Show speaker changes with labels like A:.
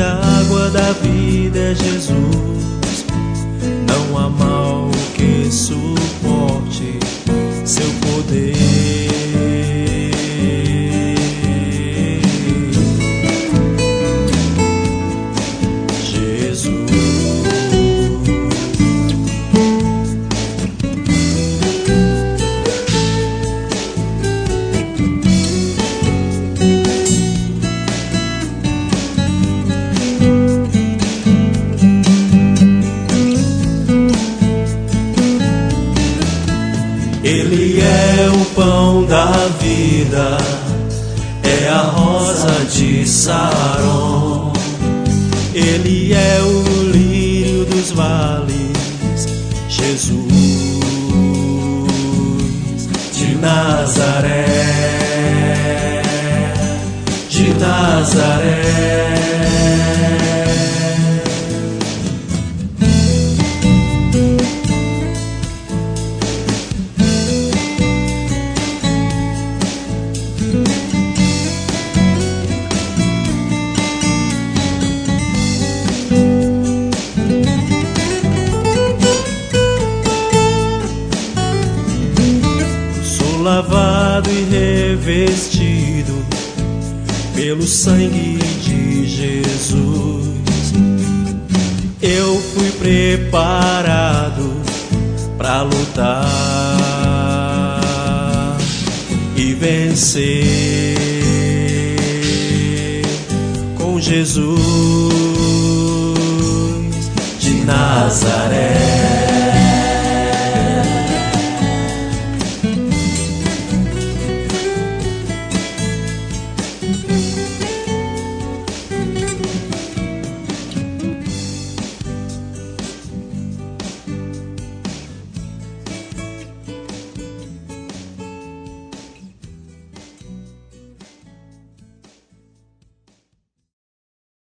A: água da vida é Jesus. Não há mal que suporte seu poder. Ele é o pão da vida, é a rosa de Saron. Ele é o lírio dos vales, Jesus de Nazaré, de Nazaré. Lavado e revestido pelo sangue de Jesus, eu fui preparado para lutar e vencer com Jesus de Nazaré.